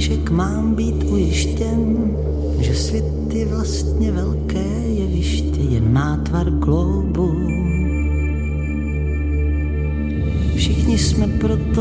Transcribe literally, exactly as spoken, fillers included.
knížek mám být ujištěn, že svět je vlastně velké jeviště, jen má tvar kloubu. Všichni jsme proto